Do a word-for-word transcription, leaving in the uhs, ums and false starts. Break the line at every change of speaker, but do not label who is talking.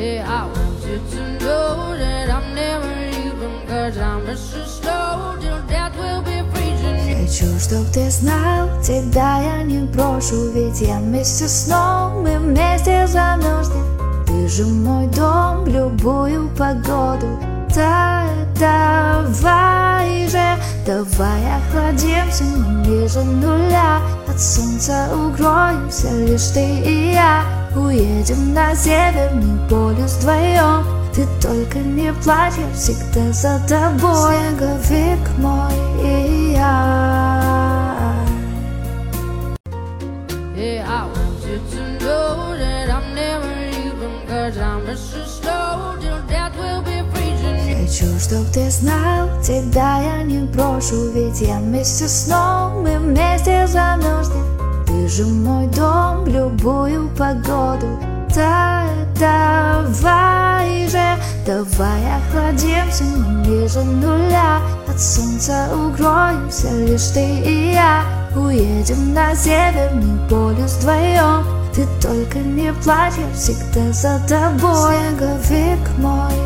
Yeah, I want you to know that I'm never leaving, cause I'm Mister Slow till death will be freezing you.
Хочу, чтоб ты знал, тебя я не брошу, ведь я вместе снова, мы вместе замерзнем. Ты же мой дом в любую погоду. Так давай же, давай охладимся не ниже нуля. От солнца укроемся лишь ты и я. Уедем на северный полюс вдвоем. Ты только не плачь, я всегда за тобой. Снеговик мой и я.
Yeah, I want you to know that I'm never leaving, cause I'm Mister Slow till death will be freezing you.
Хочу, чтоб ты знал, тебя я не брошу, ведь я вместе снова, мы вместе замерзнем. Ты же мой дом в любую погоду. Так давай же, давай охладимся не ниже нуля. От солнца укроемся лишь ты и я. Уедем на северный полюс вдвоем. Ты только не плачь, я всегда за тобой. Снеговик мой